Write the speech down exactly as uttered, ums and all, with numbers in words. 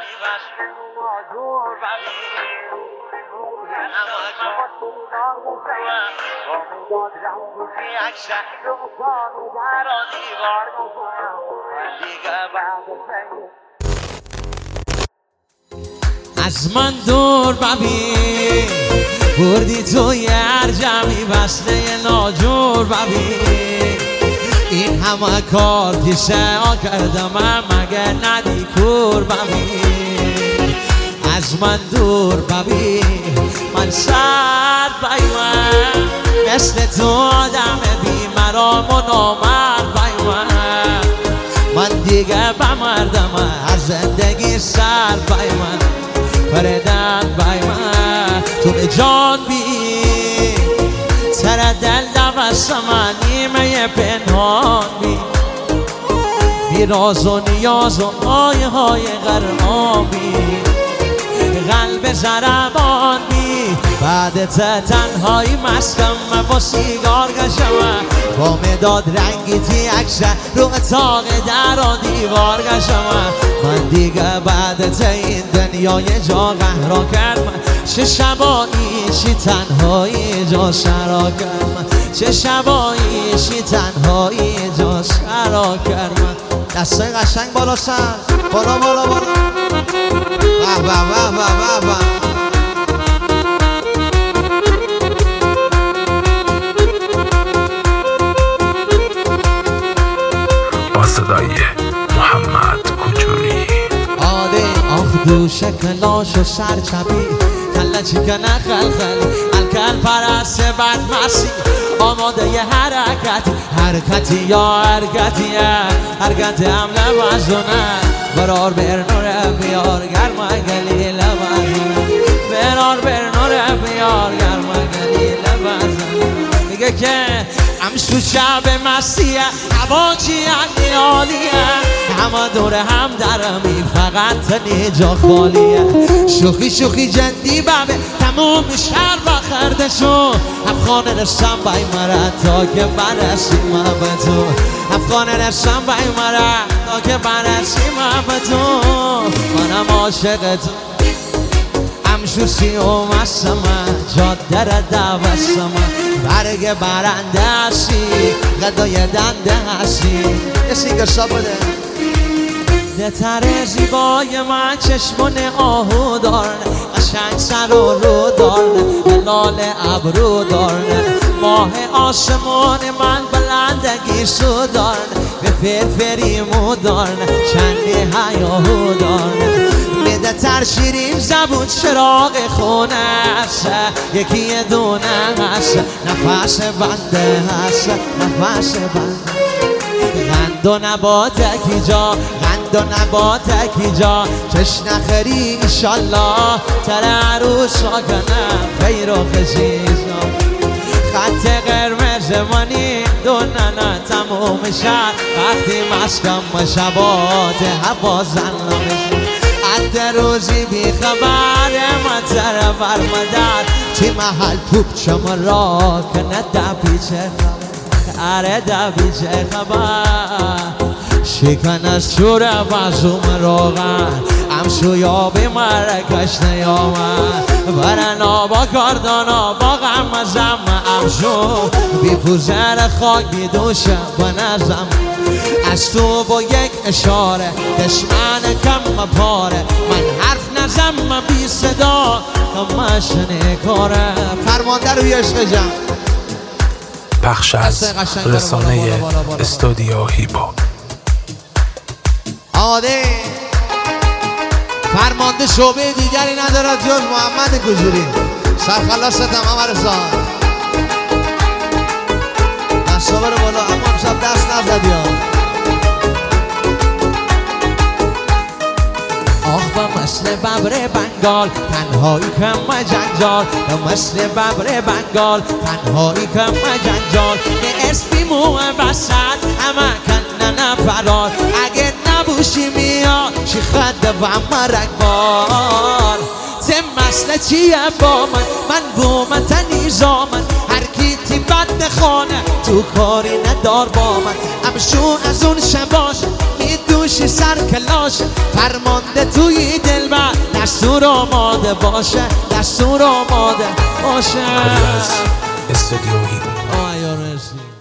از من دور ببین بردی توی هر جمعی وصله ناجور ببین این همه کار دیشه ها کردم مگه ندی کور ببین از من دور ببین من سر بیمن مثل تو آدم بی مرام و نامرد بیمن من دیگه بمردم از زندگی سر بیمن فردن بیمن تو به جان بی سر دل دوست من نیمه پنهان بی بی راز و نیاز و آیه های غرامي قلب زربان بی بعد تنهایی مسکم با سیگار گشم با مداد رنگی تی اکشن رو اتاق در و دیوار گشم من دیگه بعد تا این دنیای جا قهرا کردم چه شبایی چی تنهایی جا سرا کردم چه شبایی چی تنهایی جا سرا کردم دستای قشنگ بالا سر بالا بالا بالا واه واه واه واه واه با صدای محمد کوچولی آده آخ دو شکلاش و سرچبی کله چکنه خلخل الکل پرست بد مسی آماده ی حرکت حرکتی یا حرکتی حرکت حمله وزونه برار بر نور بیار گرم گلیل وزونه برار بر نور بیار گرم گلیل وزونه میگه که همشو شب مسیه هوا چی عالیه همه دور هم درمی فقط تنی جا خالیه شوخی شوخی جندی ببه تموم شهر بخرده شو افغان رسم بای مرد تا که برسیم به تو افغان رسم بای مرد تا که برسیم به تو منم عاشق تو همشو سیوم هستم جاده را دوستم برگ برنده هستی غدای دنده هستی یه سینگر سا بده دتر زیبای من چشمون آهو دارن قشنگ سر و رو دارن لال ابرو دارن ماه آسمان من بلندگی سو دارن به فرفری مو دارن چندی حیاهو دارن میده تر شیرین زبون چراغ خونه هست یکی دونه هست نفس بنده هست نفس بنده غند و نباتکی جا غند و نباتکی جا چش نخری ایشالله تر عروس ها کنم خیر و خزیزا خط قرمز منی دوننا تموم شد وقتی مسکم شبات هوا زنم حد روزی بی خبر من تر برمدر تی محل توب چم را کنه دبی چه خبر اره دبی چه خبر شکن از شور بازوم روغن همشو یابی مرکش نیامد برن آبا کردانا با غم زم همشو بی پوزر خاک بی دوشم بنزم از تو با یک اشاره دشمن کم پاره من حرف نزم بی صدا کمشنه کاره فرمانده روی عشق جم پخش از رسانه استودیو هیپا آده فرمانده شعبه دیگری ندارد جز محمد کوچولی سرخلاص تمام رسان دستا بره بالا اما امشب دست نزدی ها آخ با مثل ببر بنگال تنهایی کم جنجال با مثل ببر بنگال تنهایی کم جنجال یه اسمی موه بسد همه کنن فرار اگه نبوشی میاد چی خده و مرک بار ته مسئله چیه با من من بومن تنیزامن هر کی تی بد نخانه تو کاری ندار با من همشون از اون شباش میدوش گوشی سر کلاشه فرمانده توی دل بر دستور آماده باشه دستور آماده باشه کاری از استودیو هیپو. آه یا رسی